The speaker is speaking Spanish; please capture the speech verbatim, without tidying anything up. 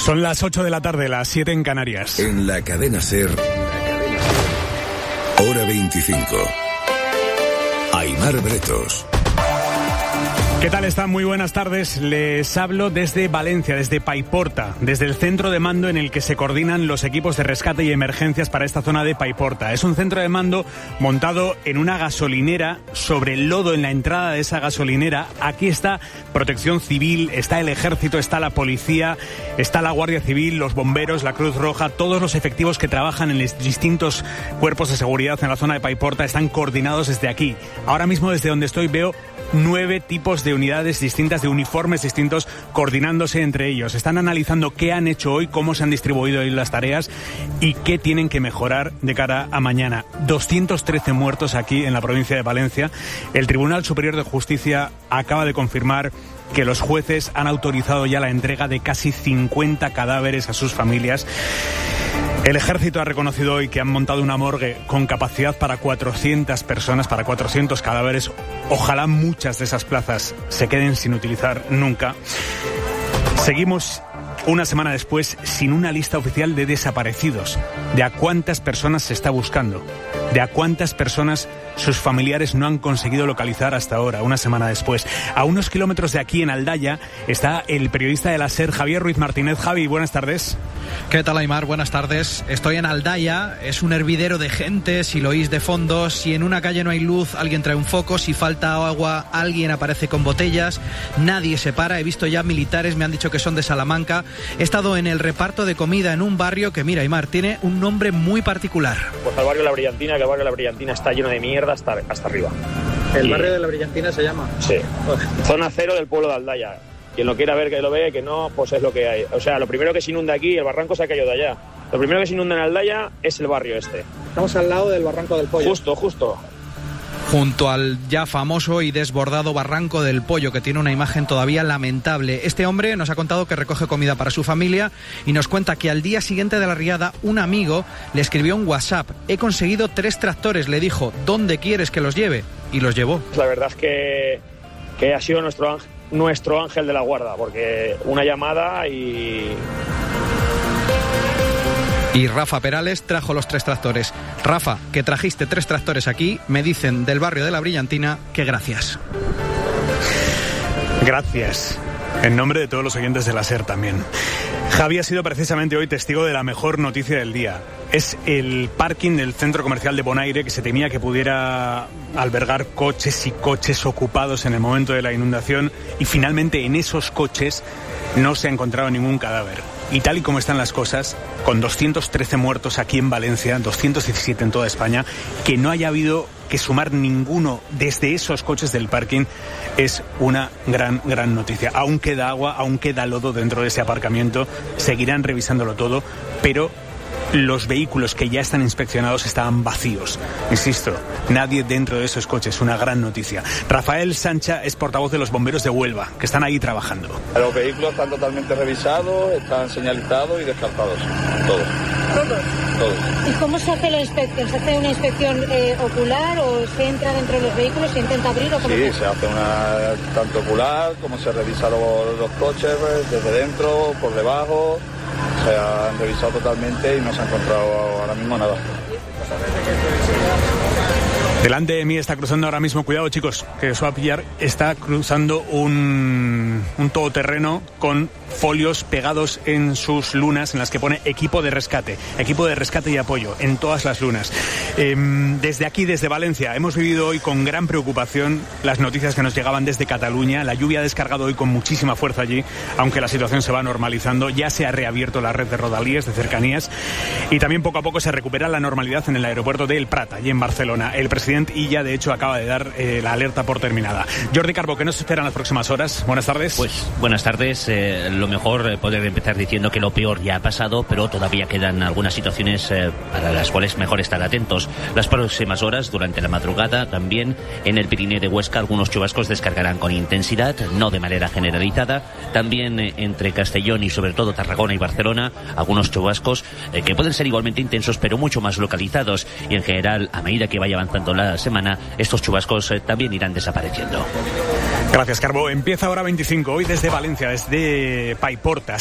Son las ocho de la tarde, las siete en Canarias. En la cadena SER, hora veinticinco. Aimar Bretos. ¿Qué tal están? Muy buenas tardes. Les hablo desde Valencia, desde Paiporta, desde el centro de mando en el que se coordinan los equipos de rescate y emergencias para esta zona de Paiporta. Es un centro de mando montado en una gasolinera, sobre el lodo en la entrada de esa gasolinera. Aquí está Protección Civil, está el Ejército, está la Policía, está la Guardia Civil, los bomberos, la Cruz Roja, todos los efectivos que trabajan en los distintos cuerpos de seguridad en la zona de Paiporta están coordinados desde aquí. Ahora mismo desde donde estoy veo nueve tipos de unidades distintas, de uniformes distintos, coordinándose entre ellos. Están analizando qué han hecho hoy, cómo se han distribuido hoy las tareas y qué tienen que mejorar de cara a mañana. doscientos trece muertos aquí en la provincia de Valencia. El Tribunal Superior de Justicia acaba de confirmar que los jueces han autorizado ya la entrega de casi cincuenta cadáveres a sus familias. El Ejército ha reconocido hoy que han montado una morgue con capacidad para cuatrocientas personas, para cuatrocientos cadáveres. Ojalá muchas de esas plazas se queden sin utilizar nunca. Seguimos una semana después sin una lista oficial de desaparecidos, de a cuántas personas se está buscando, de a cuántas personas sus familiares no han conseguido localizar hasta ahora, una semana después. A unos kilómetros de aquí, en Aldaya, está el periodista de la SER, Javier Ruiz Martínez. Javi, buenas tardes. ¿Qué tal, Aimar? Buenas tardes. Estoy en Aldaya, es un hervidero de gente, si lo oís de fondo. Si en una calle no hay luz, alguien trae un foco. Si falta agua, alguien aparece con botellas. Nadie se para. He visto ya militares, me han dicho que son de Salamanca. He estado en el reparto de comida en un barrio que, mira, Aimar, tiene un nombre muy particular. Pues el barrio La Brillantina, que el barrio La Brillantina está lleno de mierda hasta, hasta arriba. ¿El y... barrio de La Brillantina se llama? Sí. Zona cero del pueblo de Aldaya. Quien lo quiera ver, que lo ve, que no, pues es lo que hay. O sea, lo primero que se inunda aquí, el barranco se ha caído de allá. Lo primero que se inunda en Aldaya es el barrio este. Estamos al lado del Barranco del Pollo. Justo, justo. Junto al ya famoso y desbordado Barranco del Pollo, que tiene una imagen todavía lamentable. Este hombre nos ha contado que recoge comida para su familia y nos cuenta que al día siguiente de la riada un amigo le escribió un WhatsApp. He conseguido tres tractores, le dijo, ¿dónde quieres que los lleve? Y los llevó. La verdad es que, que ha sido nuestro ángel, nuestro ángel de la guarda, porque una llamada y... Y Rafa Perales trajo los tres tractores. Rafa, que trajiste tres tractores aquí, me dicen del barrio de La Brillantina que gracias. Gracias. En nombre de todos los oyentes de la SER también. Javi ha sido precisamente hoy testigo de la mejor noticia del día. Es el parking del centro comercial de Bonaire, que se temía que pudiera albergar coches y coches ocupados en el momento de la inundación, y finalmente en esos coches no se ha encontrado ningún cadáver. Y tal y como están las cosas, con doscientos trece muertos aquí en Valencia, doscientos diecisiete en toda España, que no haya habido que sumar ninguno desde esos coches del parking es una gran, gran noticia. Aún queda agua, aún queda lodo dentro de ese aparcamiento, seguirán revisándolo todo, pero los vehículos que ya están inspeccionados estaban vacíos. Insisto, nadie dentro de esos coches, una gran noticia. Rafael Sancha es portavoz de los bomberos de Huelva, que están ahí trabajando. Los vehículos están totalmente revisados, están señalizados y descartados, todos. ¿Todos? Todos. ¿Y cómo se hace la inspección? ¿Se hace una inspección eh, ocular o se entra dentro de los vehículos, se intenta abrir o cómo? Sí, se... se hace una tanto ocular como se revisa los, los coches desde dentro, por debajo. Se han revisado totalmente y no se ha encontrado ahora mismo nada. Delante de mí está cruzando ahora mismo, cuidado chicos, que os va a pillar, está cruzando un, un todoterreno con folios pegados en sus lunas en las que pone equipo de rescate, equipo de rescate y apoyo en todas las lunas. Eh, desde aquí, desde Valencia, hemos vivido hoy con gran preocupación las noticias que nos llegaban desde Cataluña. La lluvia ha descargado hoy con muchísima fuerza allí, aunque la situación se va normalizando. Ya se ha reabierto la red de rodalíes, de cercanías, y también poco a poco se recupera la normalidad en el aeropuerto de El Prat, allí en Barcelona. El presidente Illa, de hecho, acaba de dar eh, la alerta por terminada. Jordi Carbó, ¿qué nos esperan las próximas horas? Buenas tardes. Pues buenas tardes. Eh, lo mejor eh, poder empezar diciendo que lo peor ya ha pasado, pero todavía quedan algunas situaciones eh, para las cuales mejor estar atentos. Las próximas horas, durante la madrugada, también en el Pirineo de Huesca, algunos chubascos descargarán con intensidad, no de manera generalizada. También eh, entre Castellón y sobre todo Tarragona y Barcelona, algunos chubascos eh, que pueden ser igualmente intensos, pero mucho más localizados. Y en general, a medida que vaya avanzando la semana, estos chubascos eh, también irán desapareciendo. Gracias, Carbó. Empieza Hora veinticinco, hoy desde Valencia, desde Paiporta.